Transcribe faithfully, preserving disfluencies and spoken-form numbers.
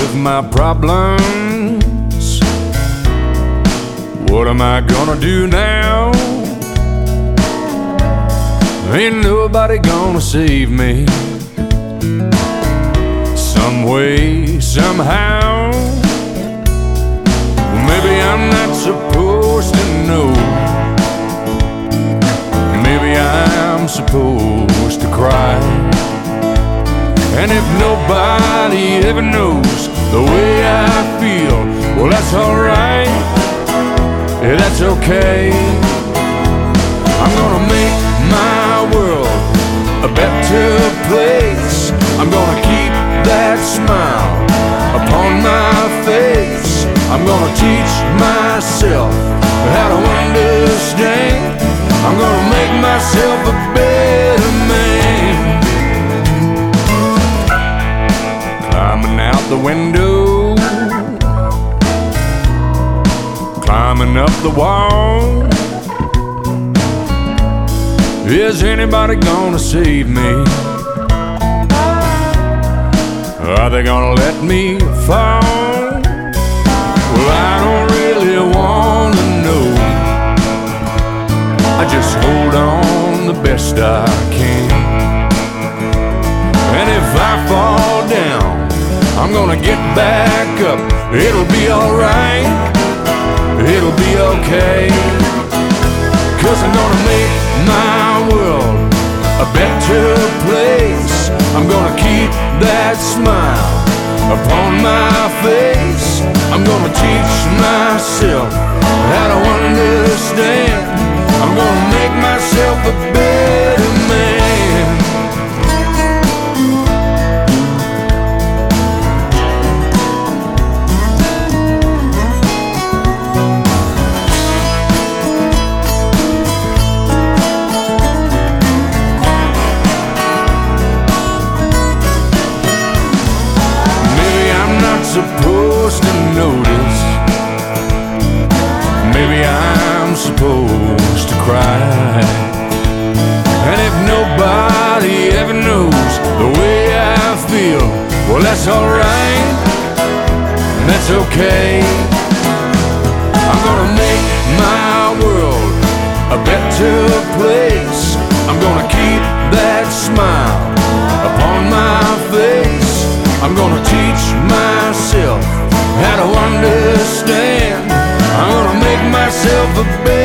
of my problems. What am I gonna do now? Ain't nobody gonna save me. Some way, somehow. Maybe I'm not supposed to know. Maybe I'm supposed to cry. And if nobody ever knows the way I feel, well, that's alright. Yeah, that's okay. I'm gonna make my world a better place. I'm gonna keep that smile upon my face. I'm gonna teach myself how to understand. I'm gonna make myself a better man. Climbing out the window, climbing up the wall. Is anybody gonna save me? Are they gonna let me fall? Well, I don't really wanna know. I just hold on the best I can. And if I fall down, I'm gonna get back up. It'll be alright. It'll be okay. 'Cause I'm gonna make my world a better place. I'm gonna keep that smile upon my face. I'm gonna teach myself how to understand. I'm gonna make myself a better man. Supposed to notice. Maybe I'm supposed to cry. And if nobody ever knows the way I feel, well, that's alright. That's okay. I'm gonna make my world a better place. I'm gonna keep that smile upon my face. I'm gonna teach myself how to understand. I'm gonna make myself a better